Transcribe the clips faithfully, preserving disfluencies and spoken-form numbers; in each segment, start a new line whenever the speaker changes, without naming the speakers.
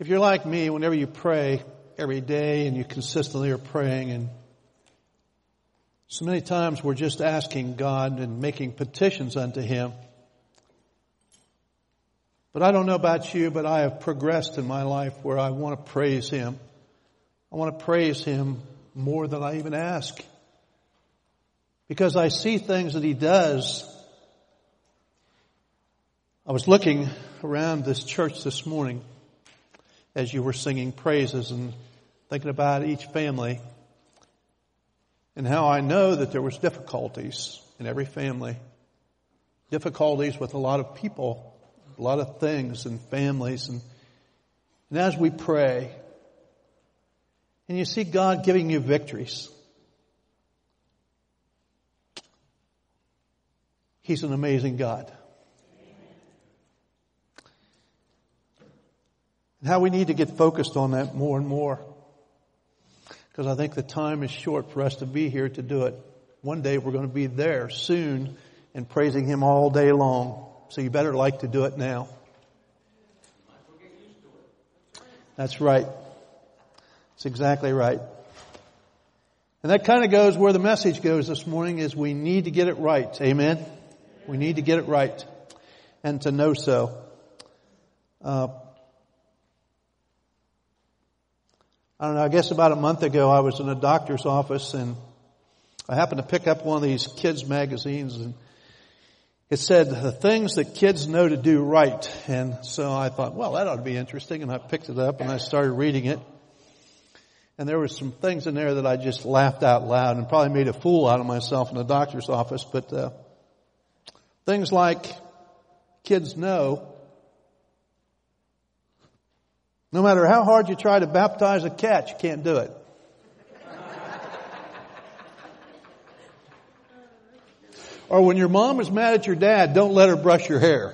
If you're like me, whenever you pray every day and you consistently are praying, and so many times we're just asking God and making petitions unto Him. But I don't know about you, but I have progressed in my life where I want to praise Him. I want to praise Him more than I even ask. Because I see things that He does. I was looking around this church this morning as you were singing praises and thinking about each family and how I know that there was difficulties in every family. Difficulties with a lot of people, a lot of things and families. And, and as we pray, and you see God giving you victories, He's an amazing God. And how we need to get focused on that more and more. Because I think the time is short for us to be here to do it. One day we're going to be there soon and praising Him all day long. So you better like to do it now. That's right. That's exactly right. And that kind of goes where the message goes this morning, is we need to get it right. Amen? We need to get it right. And to know so. Uh, I don't know, I guess about a month ago I was in a doctor's office and I happened to pick up one of these kids magazines, and it said the things that kids know to do right. And so I thought, well, that ought to be interesting. And I picked it up and I started reading it. And there were some things in there that I just laughed out loud and probably made a fool out of myself in the doctor's office. But uh, things like kids know, no matter how hard you try to baptize a cat, you can't do it. Or when your mom is mad at your dad, don't let her brush your hair.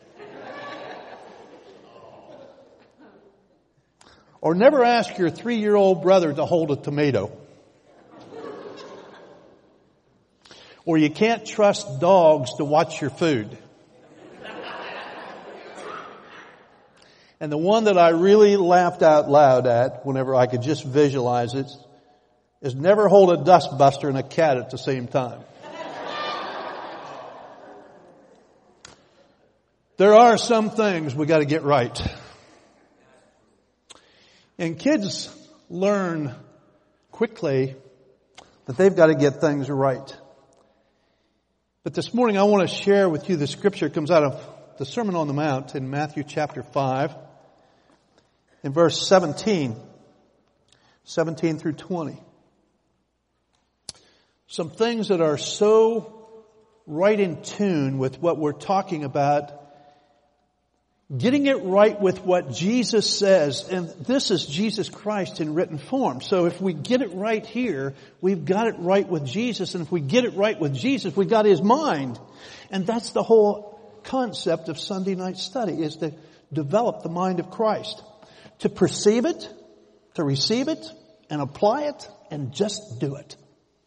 Or never ask your three-year-old brother to hold a tomato. Or you can't trust dogs to watch your food. And the one that I really laughed out loud at, whenever I could just visualize it, is never hold a dustbuster and a cat at the same time. There are some things we got to get right. And kids learn quickly that they've got to get things right. But this morning I want to share with you the scripture. It comes out of the Sermon on the Mount in Matthew chapter five. In verse seventeen, seventeen through twenty. Some things that are so right in tune with what we're talking about. Getting it right with what Jesus says. And this is Jesus Christ in written form. So if we get it right here, we've got it right with Jesus. And if we get it right with Jesus, we've got His mind. And that's the whole concept of Sunday night study, is to develop the mind of Christ. To perceive it, to receive it, and apply it, and just do it.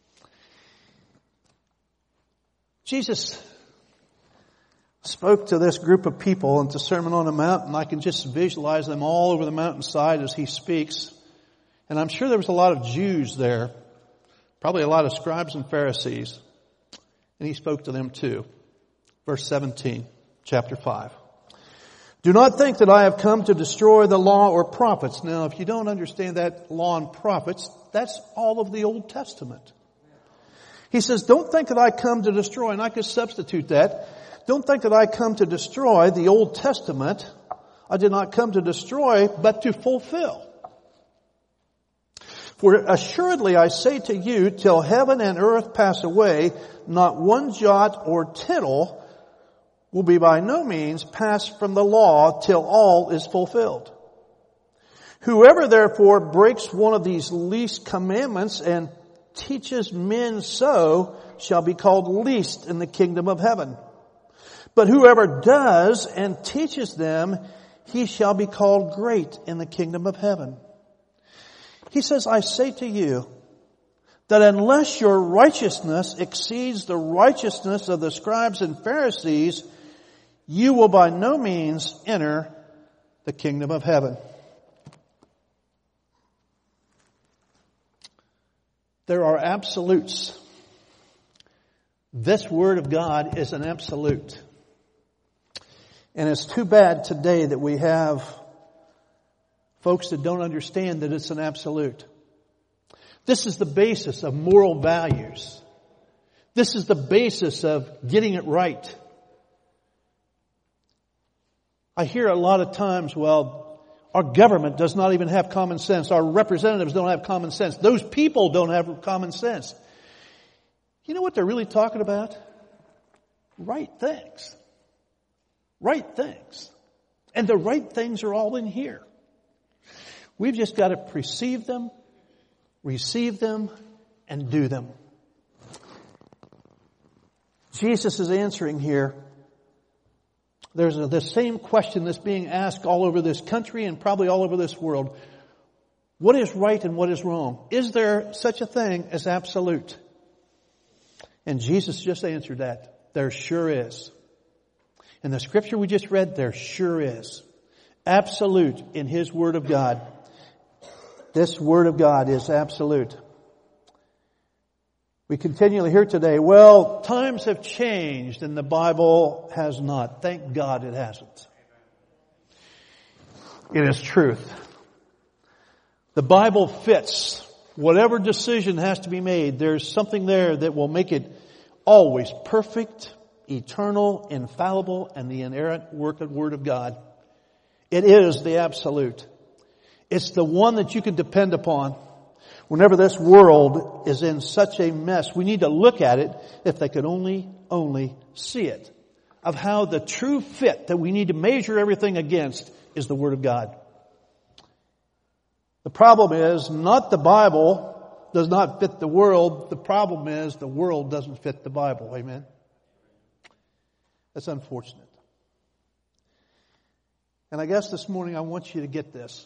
Jesus spoke to this group of people into Sermon on the Mount, and I can just visualize them all over the mountainside as He speaks. And I'm sure there was a lot of Jews there, probably a lot of scribes and Pharisees. And He spoke to them too. Verse seventeen, chapter five. Do not think that I have come to destroy the law or prophets. Now, if you don't understand that law and prophets, that's all of the Old Testament. He says, don't think that I come to destroy, and I could substitute that. Don't think that I come to destroy the Old Testament. I did not come to destroy, but to fulfill. For assuredly I say to you, till heaven and earth pass away, not one jot or tittle will be by no means passed from the law till all is fulfilled. Whoever therefore breaks one of these least commandments and teaches men so shall be called least in the kingdom of heaven. But whoever does and teaches them, he shall be called great in the kingdom of heaven. He says, I say to you that unless your righteousness exceeds the righteousness of the scribes and Pharisees, you will by no means enter the kingdom of heaven. There are absolutes. This Word of God is an absolute. And it's too bad today that we have folks that don't understand that it's an absolute. This is the basis of moral values. This is the basis of getting it right. I hear a lot of times, well, our government does not even have common sense. Our representatives don't have common sense. Those people don't have common sense. You know what they're really talking about? Right things. Right things. And the right things are all in here. We've just got to perceive them, receive them, and do them. Jesus is answering here. There's a, the same question that's being asked all over this country and probably all over this world. What is right and what is wrong? Is there such a thing as absolute? And Jesus just answered that. There sure is. In the scripture we just read, there sure is. Absolute in His Word of God. This Word of God is absolute. We continually hear today, well, times have changed and the Bible has not. Thank God it hasn't. It is truth. The Bible fits. Whatever decision has to be made, there's something there that will make it always perfect, eternal, infallible, and the inerrant work and Word of God. It is the absolute. It's the one that you can depend upon. Whenever this world is in such a mess, we need to look at it if they could only, only see it. Of how the true fit that we need to measure everything against is the Word of God. The problem is not the Bible does not fit the world. The problem is the world doesn't fit the Bible. Amen? That's unfortunate. And I guess this morning I want you to get this.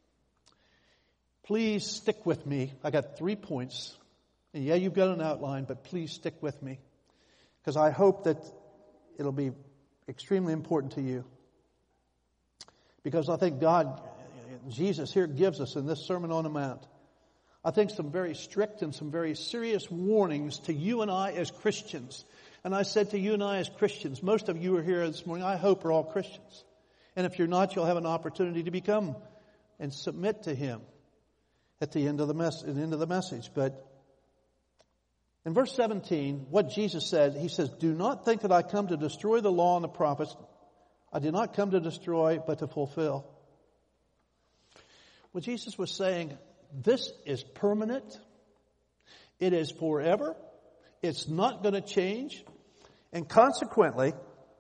Please stick with me. I got three points. And yeah, you've got an outline, but please stick with me. Because I hope that it'll be extremely important to you. Because I think God, Jesus here gives us in this Sermon on the Mount, I think some very strict and some very serious warnings to you and I as Christians. And I said to you and I as Christians, most of you are here this morning, I hope are all Christians. And if you're not, you'll have an opportunity to become and submit to Him at the end of the mess, at the end of the message. But in verse seventeen, what Jesus said, He says, do not think that I come to destroy the law and the prophets. I did not come to destroy, but to fulfill. What Jesus was saying, this is permanent. It is forever. It's not going to change. And consequently,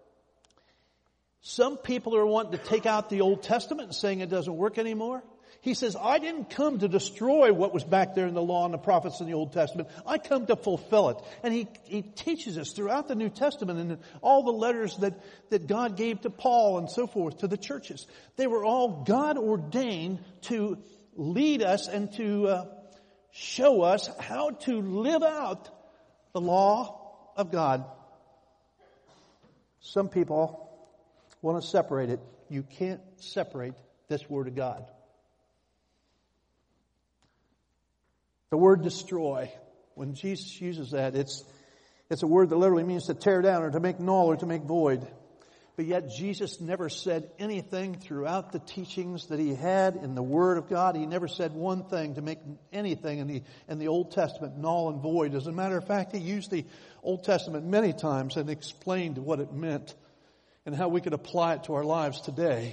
some people are wanting to take out the Old Testament and saying it doesn't work anymore. He says, I didn't come to destroy what was back there in the law and the prophets in the Old Testament. I come to fulfill it. And he, he teaches us throughout the New Testament and all the letters that, that God gave to Paul and so forth to the churches. They were all God ordained to lead us and to uh, show us how to live out the law of God. Some people want to separate it. You can't separate this Word of God. The word destroy, when Jesus uses that, it's it's a word that literally means to tear down or to make null or to make void. But yet Jesus never said anything throughout the teachings that He had in the Word of God. He never said one thing to make anything in the in the Old Testament null and void. As a matter of fact, He used the Old Testament many times and explained what it meant and how we could apply it to our lives today.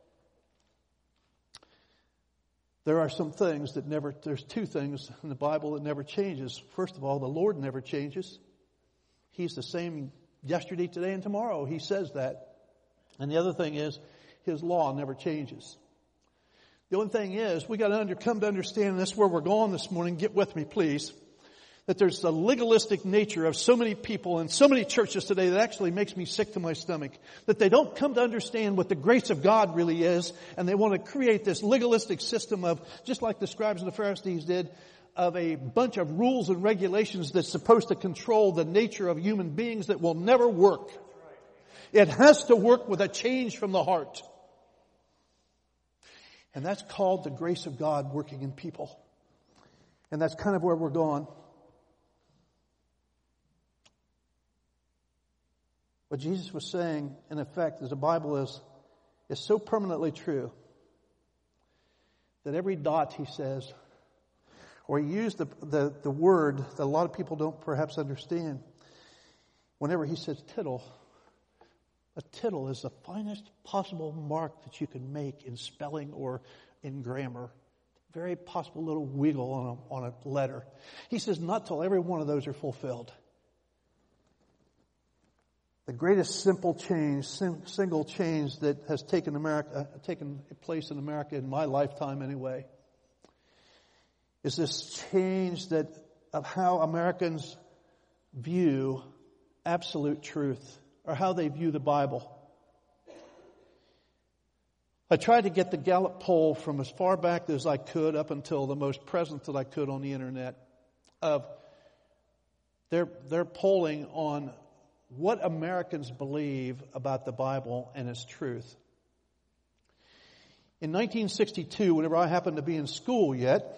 There are some things that never, there's two things in the Bible that never changes. First of all, the Lord never changes. He's the same yesterday, today, and tomorrow. He says that. And the other thing is, His law never changes. The only thing is, we got to under, come to understand, and this is where we're going this morning, get with me please, that there's the legalistic nature of so many people and so many churches today that actually makes me sick to my stomach. That they don't come to understand what the grace of God really is, and they want to create this legalistic system of, just like the scribes and the Pharisees did, of a bunch of rules and regulations that's supposed to control the nature of human beings that will never work. It has to work with a change from the heart. And that's called the grace of God working in people. And that's kind of where we're going. What Jesus was saying, in effect, is the Bible is, is so permanently true that every dot, he says, or he used the, the, the word that a lot of people don't perhaps understand. Whenever he says tittle, a tittle is the finest possible mark that you can make in spelling or in grammar. Very possible little wiggle on a, on a letter. He says not till every one of those are fulfilled. The greatest simple change, sim, single change that has taken America, uh, taken place in America in my lifetime anyway, is this change that of how Americans view absolute truth, or how they view the Bible. I tried to get the Gallup poll from as far back as I could up until the most present that I could on the internet of their, their polling on what Americans believe about the Bible and its truth. In nineteen sixty-two, whenever I happened to be in school yet,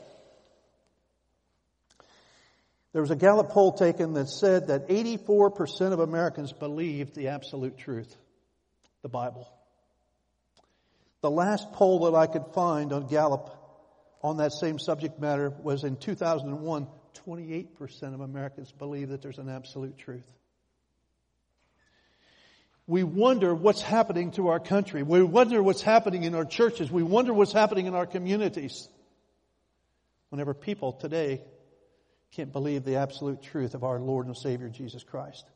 there was a Gallup poll taken that said that eighty-four percent of Americans believed the absolute truth, the Bible. The last poll that I could find on Gallup on that same subject matter was in two thousand one. twenty-eight percent of Americans believe that there's an absolute truth. We wonder what's happening to our country. We wonder what's happening in our churches. We wonder what's happening in our communities. Whenever people today can't believe the absolute truth of our Lord and Savior Jesus Christ.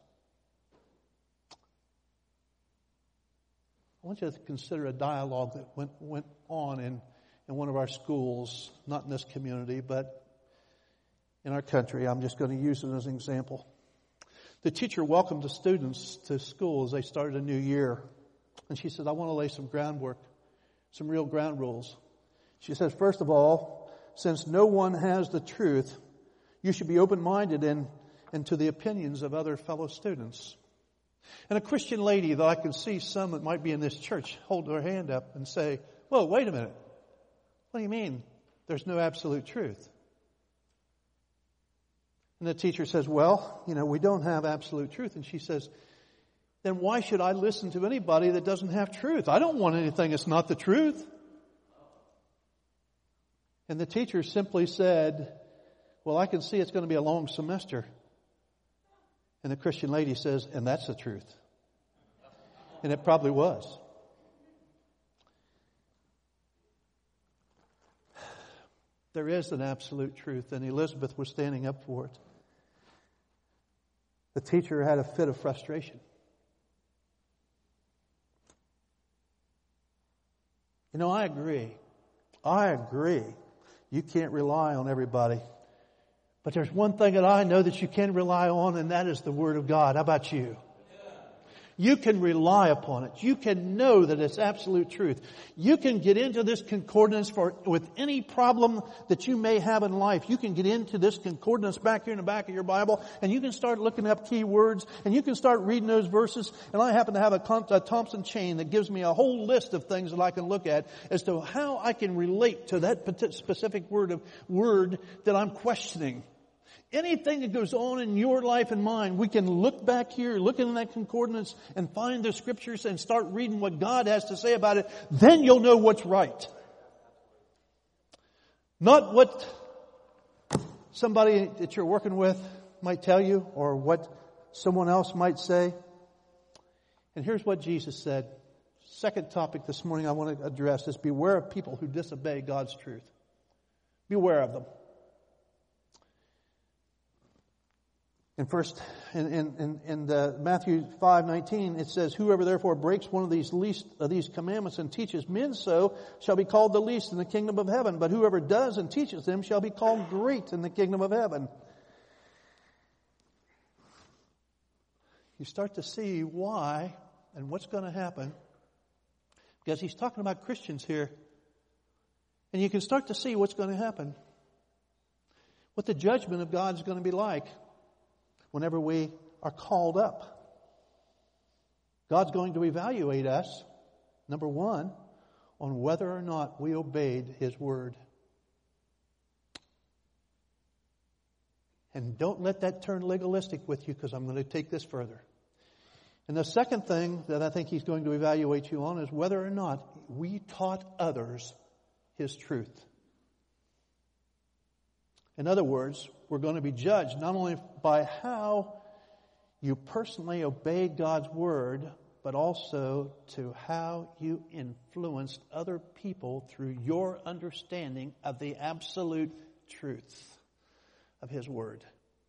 I want you to consider a dialogue that went, went on in, in one of our schools, not in this community, but in our country. I'm just going to use it as an example. The teacher welcomed the students to school as they started a new year. And she said, I want to lay some groundwork, some real ground rules. She says, first of all, since no one has the truth, you should be open-minded in, in to the opinions of other fellow students. And a Christian lady that I can see some that might be in this church hold their hand up and say, whoa, wait a minute. What do you mean there's no absolute truth? And the teacher says, well, you know, we don't have absolute truth. And she says, then why should I listen to anybody that doesn't have truth? I don't want anything that's not the truth. And the teacher simply said, well, I can see it's going to be a long semester. And the Christian lady says, and that's the truth. And it probably was. There is an absolute truth, and Elizabeth was standing up for it. The teacher had a fit of frustration. You know, I agree. I agree. You can't rely on everybody. But there's one thing that I know that you can rely on, and that is the Word of God. How about you? You can rely upon it. You can know that it's absolute truth. You can get into this concordance for with any problem that you may have in life. You can get into this concordance back here in the back of your Bible, and you can start looking up key words, and you can start reading those verses. And I happen to have a, a Thompson chain that gives me a whole list of things that I can look at as to how I can relate to that specific word of word that I'm questioning. Anything that goes on in your life and mine, we can look back here, look in that concordance and find the scriptures and start reading what God has to say about it. Then you'll know what's right. Not what somebody that you're working with might tell you or what someone else might say. And here's what Jesus said. Second topic this morning I want to address is beware of people who disobey God's truth. Beware of them. In first, in, in, in the Matthew five nineteen, it says, whoever therefore breaks one of these least of these commandments and teaches men so shall be called the least in the kingdom of heaven. But whoever does and teaches them shall be called great in the kingdom of heaven. You start to see why and what's going to happen. Because he's talking about Christians here. And you can start to see what's going to happen. What the judgment of God is going to be like. Whenever we are called up, God's going to evaluate us, number one, on whether or not we obeyed His word. And don't let that turn legalistic with you, because I'm going to take this further. And the second thing that I think he's going to evaluate you on is whether or not we taught others his truth. In other words, we're going to be judged not only by how you personally obey God's word, but also to how you influenced other people through your understanding of the absolute truth of his word.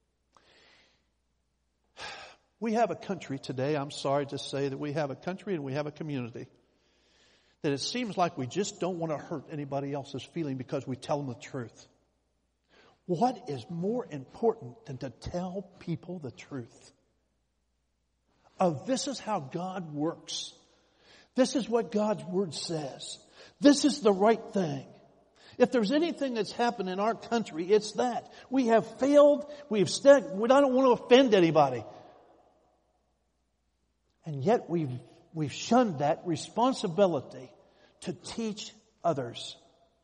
We have a country today, I'm sorry to say that we have a country and we have a community that it seems like we just don't want to hurt anybody else's feeling because we tell them the truth. What is more important than to tell people the truth? Oh, this is how God works. This is what God's word says. This is the right thing. If there's anything that's happened in our country, it's that. We have failed. We've st- we don't want to offend anybody. And yet we've, we've shunned that responsibility to teach others.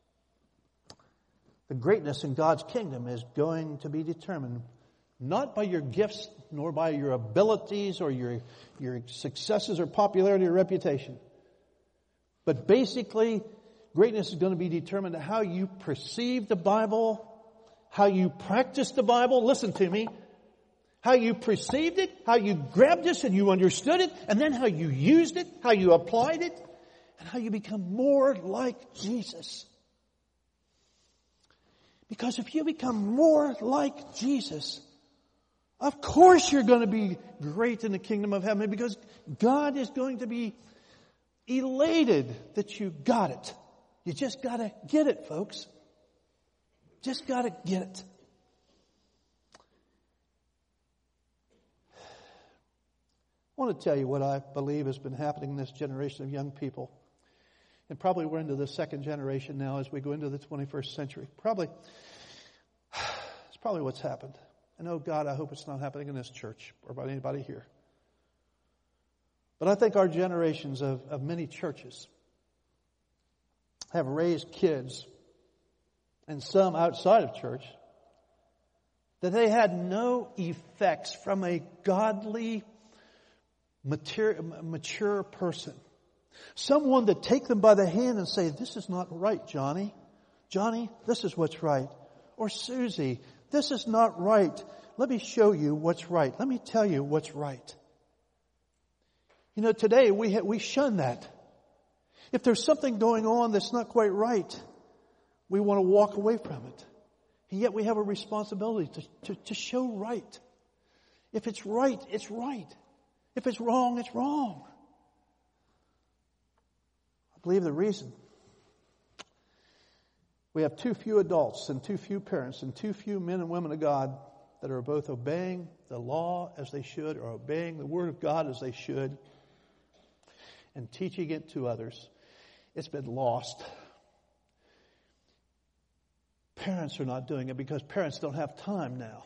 The greatness in God's kingdom is going to be determined not by your gifts, nor by your abilities or your, your successes or popularity or reputation. But basically, greatness is going to be determined by how you perceive the Bible, how you practice the Bible. Listen to me. How you perceived it, how you grabbed this and you understood it, and then how you used it, how you applied it, and how you become more like Jesus. Because if you become more like Jesus, of course you're going to be great in the kingdom of heaven, because God is going to be elated that you got it. You just got to get it, folks. Just got to get it. I want to tell you what I believe has been happening in this generation of young people. And probably we're into the second generation now as we go into the twenty-first century. Probably, it's probably what's happened. And oh God, I hope it's not happening in this church or by anybody here. But I think our generations of, of many churches have raised kids, and some outside of church, that they had no effects from a godly Mature, mature person. Someone to take them by the hand and say, this is not right, Johnny. Johnny, this is what's right. Or Susie, this is not right. Let me show you what's right. Let me tell you what's right. You know, today we ha- we shun that. If there's something going on that's not quite right, we want to walk away from it. And yet we have a responsibility to, to, to show right. If it's right, it's right. If it's wrong, it's wrong. I believe the reason we have too few adults and too few parents and too few men and women of God that are both obeying the law as they should or obeying the Word of God as they should and teaching it to others. It's been lost. Parents are not doing it because parents don't have time now.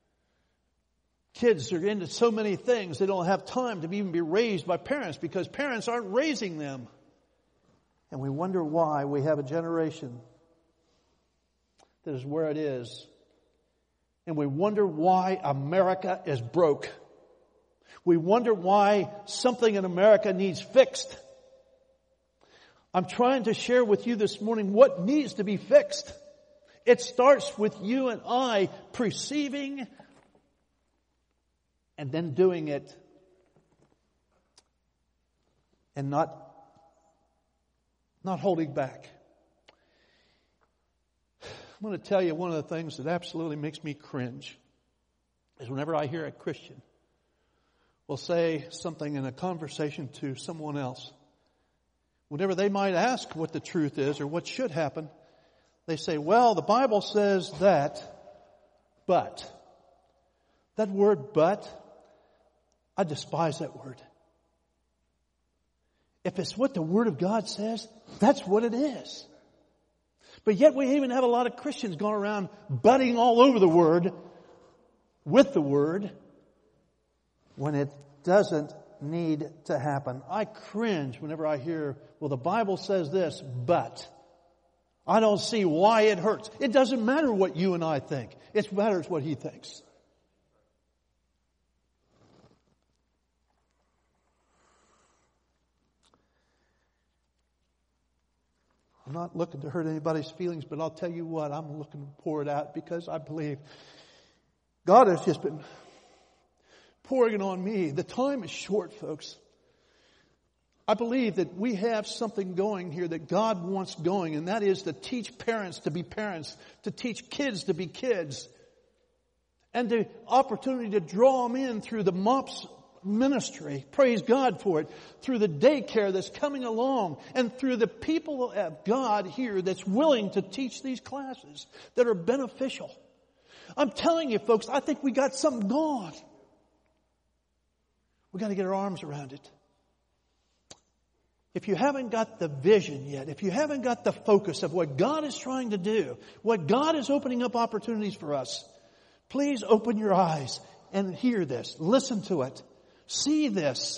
Kids are into so many things, they don't have time to even be raised by parents because parents aren't raising them. And we wonder why we have a generation that is where it is. And we wonder why America is broke. We wonder why something in America needs fixed. I'm trying to share with you this morning what needs to be fixed. It starts with you and I perceiving and then doing it and not, not holding back. I'm going to tell you one of the things that absolutely makes me cringe is whenever I hear a Christian will say something in a conversation to someone else. Whenever they might ask what the truth is or what should happen, they say, well, the Bible says that, but. That word but, I despise that word. If it's what the Word of God says, that's what it is. But yet we even have a lot of Christians going around butting all over the Word with the Word when it doesn't need to happen. I cringe whenever I hear, well, the Bible says this, but I don't see why it hurts. It doesn't matter what you and I think. It matters what he thinks. I'm not looking to hurt anybody's feelings, but I'll tell you what, I'm looking to pour it out because I believe God has just been pouring it on me. The time is short, folks. I believe that we have something going here that God wants going, and that is to teach parents to be parents, to teach kids to be kids, and the opportunity to draw them in through the MOPS ministry, praise God for it, through the daycare that's coming along, and through the people of God here that's willing to teach these classes that are beneficial. I'm telling you, folks, I think we got something going. We got to get our arms around it. If you haven't got the vision yet, if you haven't got the focus of what God is trying to do, what God is opening up opportunities for us, please open your eyes and hear this. Listen to it. See this.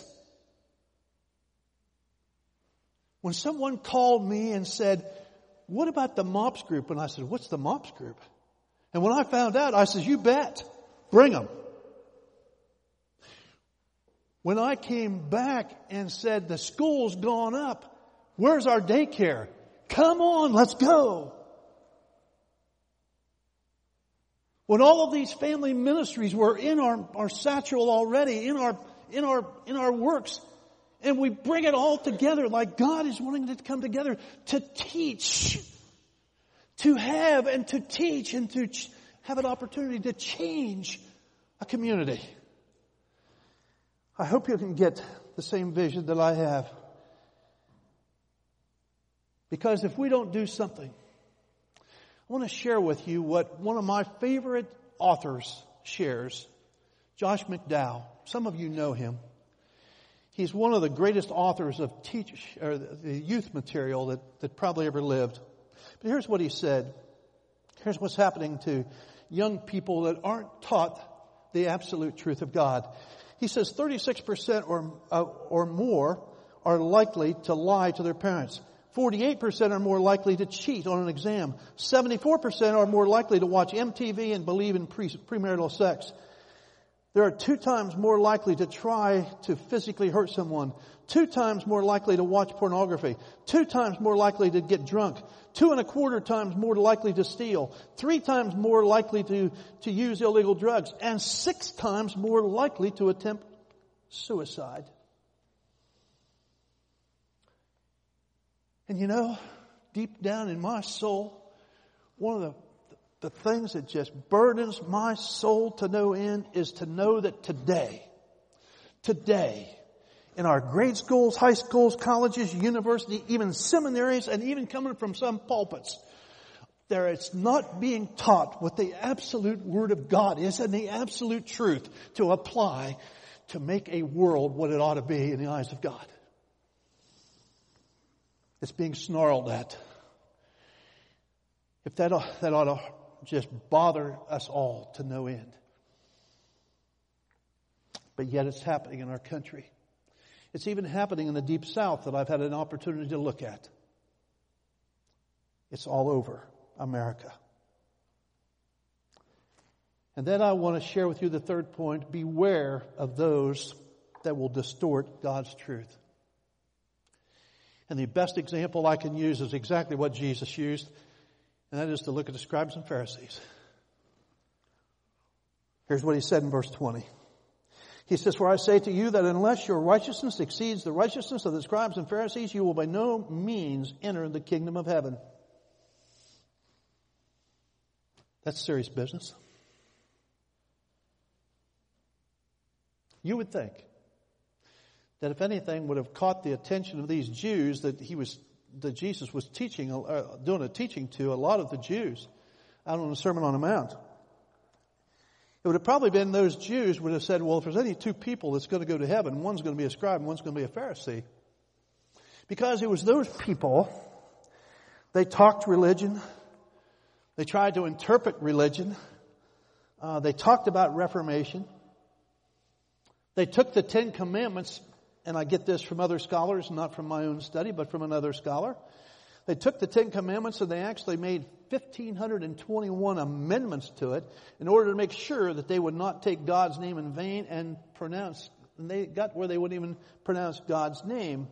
When someone called me and said, what about the MOPS group? And I said, what's the MOPS group? And when I found out, I said, you bet. Bring them. When I came back and said, the school's gone up, where's our daycare? Come on, let's go. When all of these family ministries were in our, our satchel already, in our, in our, in our works, and we bring it all together like God is wanting it to come together to teach, to have and to teach and to ch- have an opportunity to change a community. I hope you can get the same vision that I have. Because if we don't do something, I want to share with you what one of my favorite authors shares, Josh McDowell. Some of you know him. He's one of the greatest authors of teach, or the youth material that, that probably ever lived. But here's what he said. Here's what's happening to young people that aren't taught the absolute truth of God. He says thirty-six percent or, uh, or more are likely to lie to their parents. forty-eight percent are more likely to cheat on an exam. seventy-four percent are more likely to watch M T V and believe in pre- premarital sex. They are two times more likely to try to physically hurt someone. Two times more likely to watch pornography. Two times more likely to get drunk. Two and a quarter times more likely to steal. Three times more likely to, to use illegal drugs. And six times more likely to attempt suicide. And you know, deep down in my soul, one of the The things that just burdens my soul to no end is to know that today, today, in our grade schools, high schools, colleges, universities, even seminaries, and even coming from some pulpits, there it's not being taught what the absolute Word of God is and the absolute truth to apply to make a world what it ought to be in the eyes of God. It's being snarled at. If that, that ought to just bother us all to no end. But yet it's happening in our country. It's even happening in the Deep South that I've had an opportunity to look at. It's all over America. And then I want to share with you the third point. Beware of those that will distort God's truth. And the best example I can use is exactly what Jesus used. And that is to look at the scribes and Pharisees. Here's what he said in verse twenty. He says, for I say to you that unless your righteousness exceeds the righteousness of the scribes and Pharisees, you will by no means enter the kingdom of heaven. That's serious business. You would think that if anything would have caught the attention of these Jews that he was that Jesus was teaching, uh, doing a teaching to a lot of the Jews out on the Sermon on the Mount. It would have probably been those Jews would have said, well, if there's any two people that's going to go to heaven, one's going to be a scribe and one's going to be a Pharisee. Because it was those people, they talked religion, they tried to interpret religion, uh, they talked about Reformation, they took the Ten Commandments. And I get this from other scholars, not from my own study, but from another scholar. They took the Ten Commandments and they actually made fifteen twenty-one amendments to it in order to make sure that they would not take God's name in vain and pronounce, and they got where they wouldn't even pronounce God's name.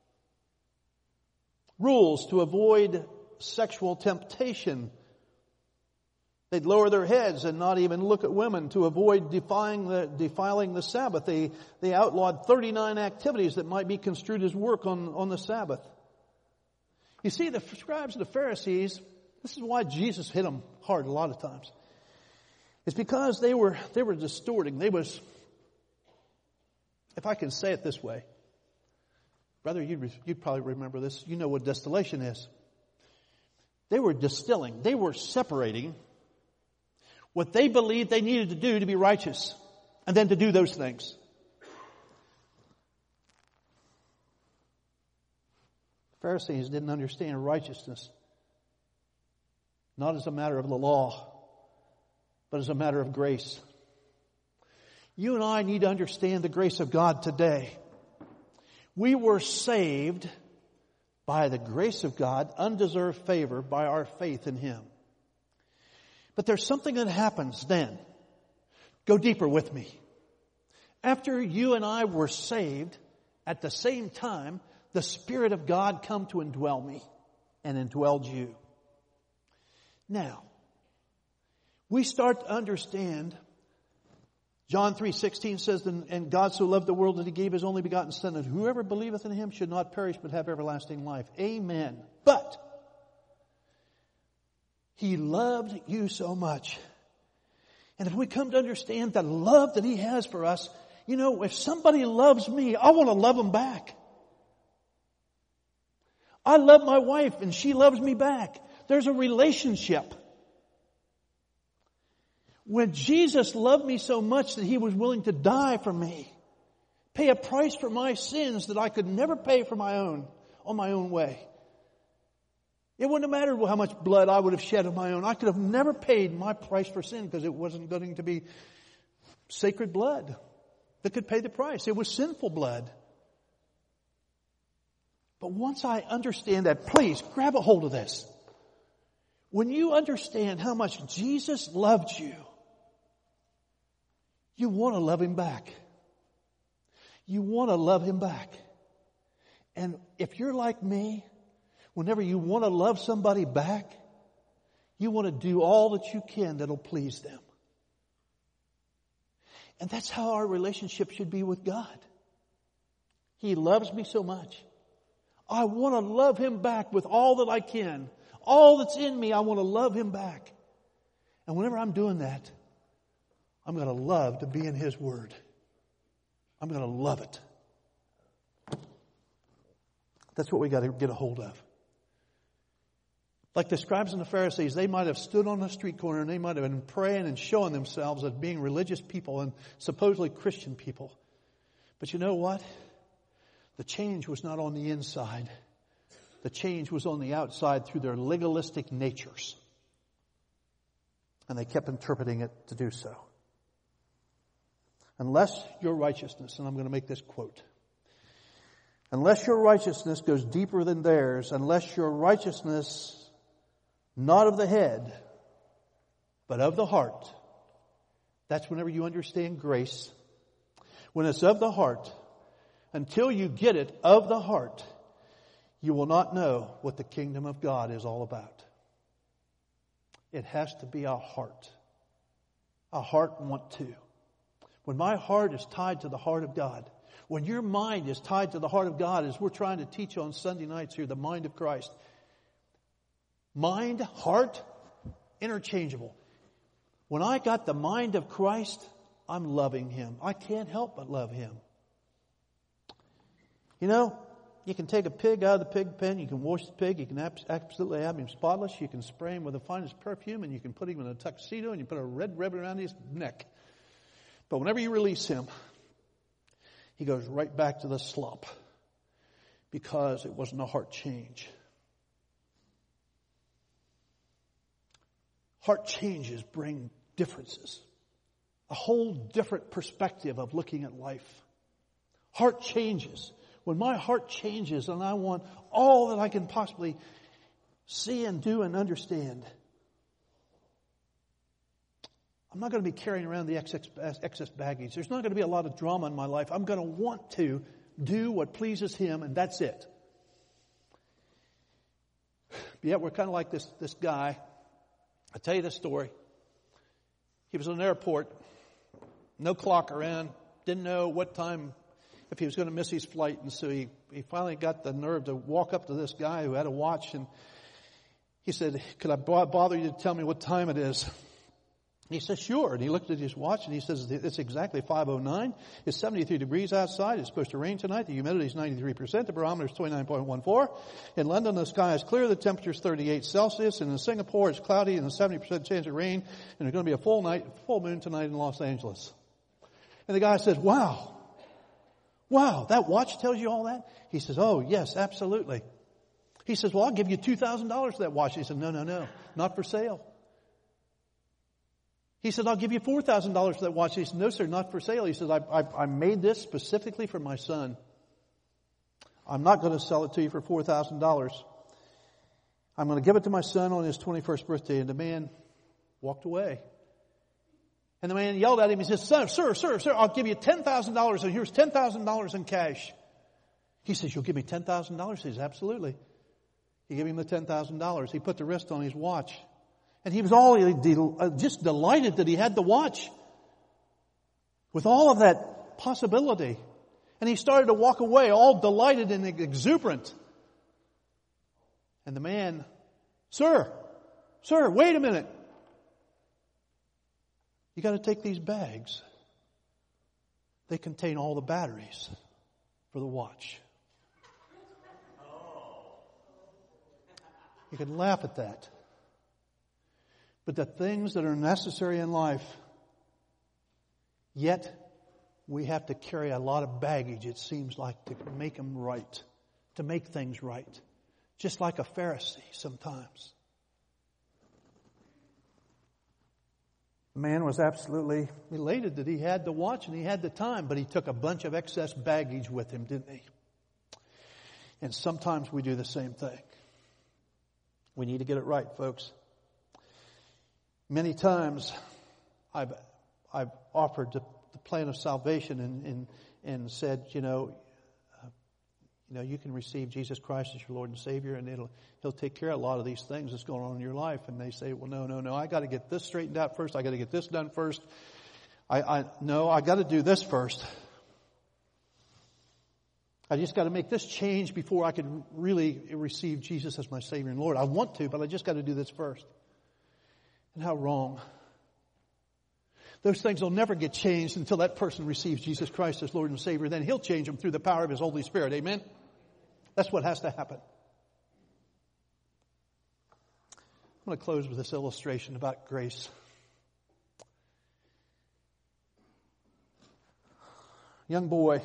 Rules to avoid sexual temptation. They'd lower their heads and not even look at women to avoid defying the, defiling the Sabbath. They, they outlawed thirty-nine activities that might be construed as work on, on the Sabbath. You see, the scribes and the Pharisees, this is why Jesus hit them hard a lot of times. It's because they were, they were distorting. They was, if I can say it this way, brother, you'd, you'd probably remember this. You know what distillation is. They were distilling. They were separating what they believed they needed to do to be righteous, and then to do those things. The Pharisees didn't understand righteousness, not as a matter of the law, but as a matter of grace. You and I need to understand the grace of God today. We were saved by the grace of God, undeserved favor by our faith in Him. But there's something that happens then. Go deeper with me. After you and I were saved, at the same time, the Spirit of God come to indwell me and indwelled you. Now, we start to understand, John three sixteen says, and God so loved the world that He gave His only begotten Son, that whoever believeth in Him should not perish but have everlasting life. Amen. But He loved you so much. And if we come to understand the love that He has for us, you know, if somebody loves me, I want to love them back. I love my wife and she loves me back. There's a relationship. When Jesus loved me so much that He was willing to die for me, pay a price for my sins that I could never pay for my own, on my own way. It wouldn't have mattered how much blood I would have shed of my own. I could have never paid my price for sin because it wasn't going to be sacred blood that could pay the price. It was sinful blood. But once I understand that, please grab a hold of this. When you understand how much Jesus loved you, you want to love Him back. You want to love Him back. And if you're like me, whenever you want to love somebody back, you want to do all that you can that'll please them. And that's how our relationship should be with God. He loves me so much. I want to love Him back with all that I can. All that's in me, I want to love Him back. And whenever I'm doing that, I'm going to love to be in His Word. I'm going to love it. That's what we got to get a hold of. Like the scribes and the Pharisees, they might have stood on the street corner and they might have been praying and showing themselves as being religious people and supposedly Christian people. But you know what? The change was not on the inside. The change was on the outside through their legalistic natures. And they kept interpreting it to do so. Unless your righteousness, and I'm going to make this quote, unless your righteousness goes deeper than theirs, unless your righteousness not of the head, but of the heart, that's whenever you understand grace. When it's of the heart, until you get it of the heart, you will not know what the kingdom of God is all about. It has to be a heart. A heart want to. When my heart is tied to the heart of God, when your mind is tied to the heart of God, as we're trying to teach on Sunday nights here, the mind of Christ. Mind, heart, interchangeable. When I got the mind of Christ, I'm loving Him. I can't help but love Him. You know, you can take a pig out of the pig pen, you can wash the pig, you can absolutely have him spotless, you can spray him with the finest perfume, and you can put him in a tuxedo, and you put a red ribbon around his neck. But whenever you release him, he goes right back to the slump because it wasn't a heart change. Heart changes bring differences. A whole different perspective of looking at life. Heart changes. When my heart changes and I want all that I can possibly see and do and understand, I'm not going to be carrying around the excess, excess baggage. There's not going to be a lot of drama in my life. I'm going to want to do what pleases Him, and that's it. But yet we're kind of like this, this guy. I'll tell you this story. He was in an airport, no clock around, didn't know what time, if he was going to miss his flight. And so he, he finally got the nerve to walk up to this guy who had a watch. And he said, could I bother you to tell me what time it is? And he said, sure. And he looked at his watch and he says, it's exactly five oh nine. It's seventy-three degrees outside. It's supposed to rain tonight. The humidity is ninety-three percent. The barometer is twenty-nine point one four. In London, the sky is clear. The temperature is thirty-eight Celsius. And in Singapore, it's cloudy and a seventy percent chance of rain. And there's going to be a full night, full moon tonight in Los Angeles. And the guy says, wow. Wow, that watch tells you all that? He says, oh, yes, absolutely. He says, well, I'll give you two thousand dollars for that watch. He said, no, no, no, not for sale. He said, I'll give you four thousand dollars for that watch. He said, no, sir, not for sale. He says, I, I, I made this specifically for my son. I'm not going to sell it to you for four thousand dollars. I'm going to give it to my son on his twenty-first birthday. And the man walked away. And the man yelled at him. He says, sir, sir, sir, sir, I'll give you ten thousand dollars, and here's ten thousand dollars in cash. He says, you'll give me ten thousand dollars? He says, absolutely. He gave him the ten thousand dollars. He put the rest on his watch. And he was all just delighted that he had the watch with all of that possibility. And he started to walk away all delighted and exuberant. And the man, sir, sir, wait a minute. You got to take these bags. They contain all the batteries for the watch. You can laugh at that. But the things that are necessary in life, yet we have to carry a lot of baggage, it seems like, to make them right, to make things right. Just like a Pharisee sometimes. The man was absolutely elated that he had the watch and he had the time, but he took a bunch of excess baggage with him, didn't he? And sometimes we do the same thing. We need to get it right, folks. Many times I've I've offered the, the plan of salvation and, and and said, you know, uh, you know, you can receive Jesus Christ as your Lord and Savior, and it'll He'll take care of a lot of these things that's going on in your life. And they say, well, no, no, no, I got to get this straightened out first. I got to get this done first. I, I no, I got to do this first. I just got to make this change before I can really receive Jesus as my Savior and Lord. I want to, but I just got to do this first. And how wrong. Those things will never get changed until that person receives Jesus Christ as Lord and Savior. Then He'll change them through the power of His Holy Spirit. Amen? That's what has to happen. I'm going to close with this illustration about grace. Young boy.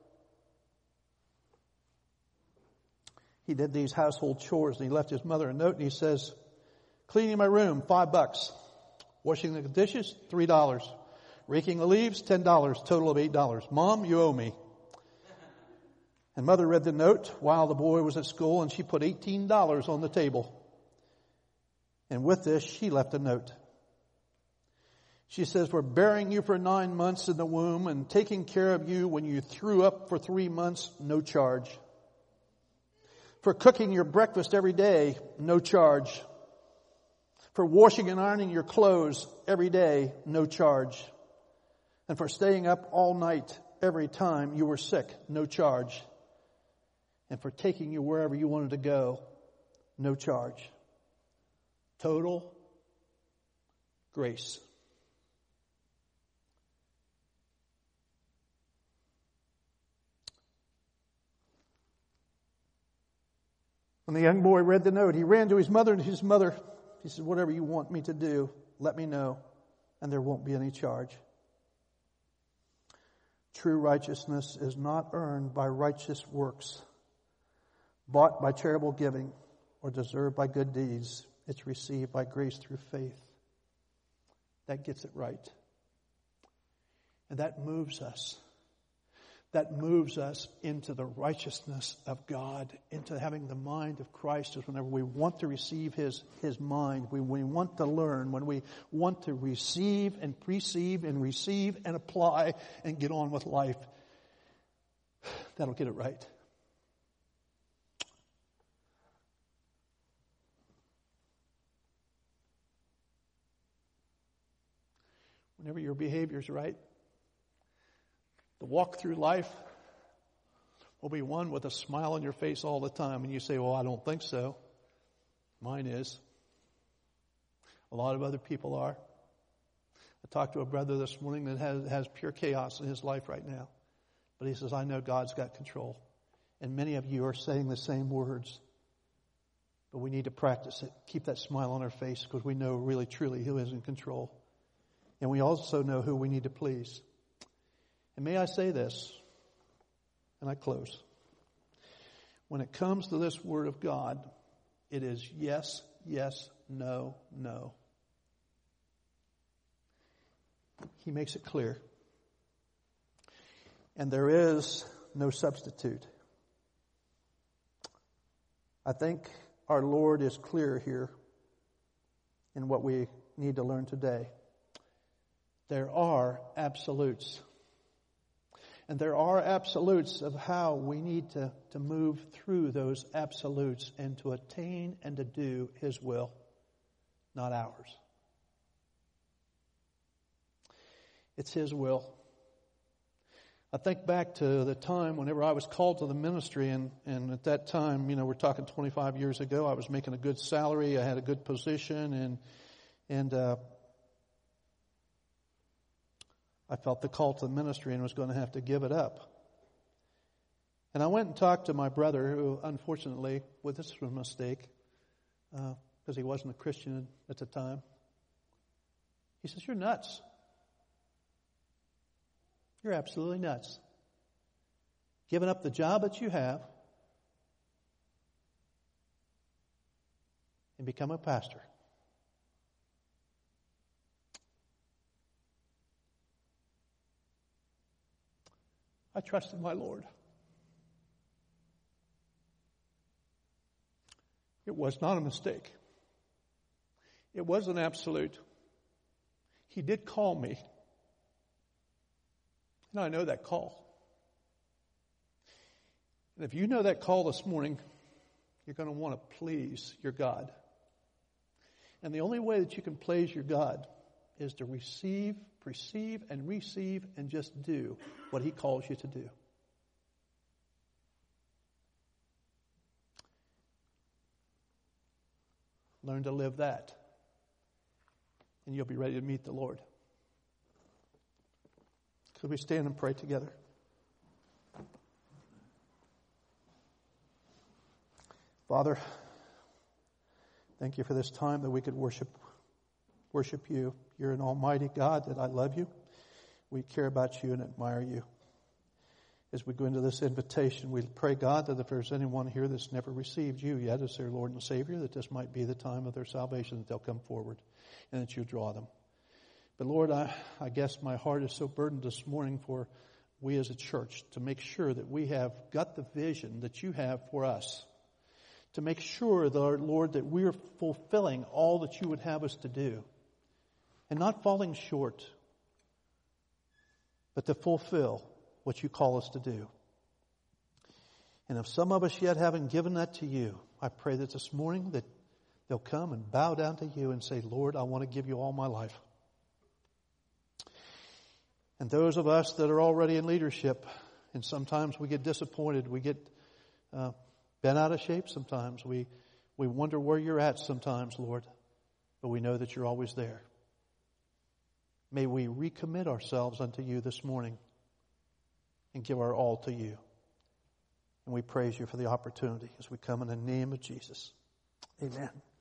He did these household chores and he left his mother a note and he says, cleaning my room, five bucks. Washing the dishes, three dollars. Raking the leaves, ten dollars. Total of eight dollars. Mom, you owe me. And mother read the note while the boy was at school and she put eighteen dollars on the table. And with this, she left a note. She says, we're bearing you for nine months in the womb and taking care of you when you threw up for three months, no charge. For cooking your breakfast every day, no charge. For washing and ironing your clothes every day, no charge. And for staying up all night every time you were sick, no charge. And for taking you wherever you wanted to go, no charge. Total grace. When the young boy read the note, he ran to his mother and his mother, he said, whatever you want me to do, let me know, and there won't be any charge. True righteousness is not earned by righteous works, bought by charitable giving, or deserved by good deeds. It's received by grace through faith. That gets it right. And that moves us. that moves us into the righteousness of God, into having the mind of Christ, is whenever we want to receive His, His mind, when we want to learn, when we want to receive and perceive and receive and apply and get on with life. That'll get it right. Whenever your behavior is right, the walk through life will be one with a smile on your face all the time. And you say, well, I don't think so. Mine is. A lot of other people are. I talked to a brother this morning that has, has pure chaos in his life right now. But he says, I know God's got control. And many of you are saying the same words. But we need to practice it. Keep that smile on our face, because we know really truly who is in control. And we also know who we need to please. And may I say this, and I close. When it comes to this Word of God, it is yes, yes, no, no. He makes it clear. And there is no substitute. I think our Lord is clear here in what we need to learn today. There are absolutes. And there are absolutes of how we need to, to move through those absolutes and to attain and to do His will, not ours. It's His will. I think back to the time whenever I was called to the ministry, and, and at that time, you know, we're talking twenty-five years ago, I was making a good salary, I had a good position, and, and, uh, I felt the call to the ministry and was going to have to give it up. And I went and talked to my brother, who unfortunately, well, this was a mistake, uh, because he wasn't a Christian at the time. He says, you're nuts. You're absolutely nuts. Giving up the job that you have and become a pastor. I trusted my Lord. It was not a mistake. It was an absolute. He did call me. And I know that call. And if you know that call this morning, you're going to want to please your God. And the only way that you can please your God is to receive, perceive, and receive, and just do what He calls you to do. Learn to live that, and you'll be ready to meet the Lord. Could we stand and pray together? Father, thank you for this time that we could worship worship you. You're an almighty God that I love you. We care about you and admire you. As we go into this invitation, we pray, God, that if there's anyone here that's never received you yet as their Lord and Savior, that this might be the time of their salvation, that they'll come forward and that you draw them. But Lord, I, I guess my heart is so burdened this morning for we as a church to make sure that we have got the vision that you have for us. To make sure, Lord, that we're fulfilling all that you would have us to do. And not falling short, but to fulfill what you call us to do. And if some of us yet haven't given that to you, I pray that this morning that they'll come and bow down to you and say, Lord, I want to give you all my life. And those of us that are already in leadership, and sometimes we get disappointed, we get uh, bent out of shape sometimes, we, we wonder where you're at sometimes, Lord, but we know that you're always there. May we recommit ourselves unto you this morning and give our all to you. And we praise you for the opportunity as we come in the name of Jesus. Amen.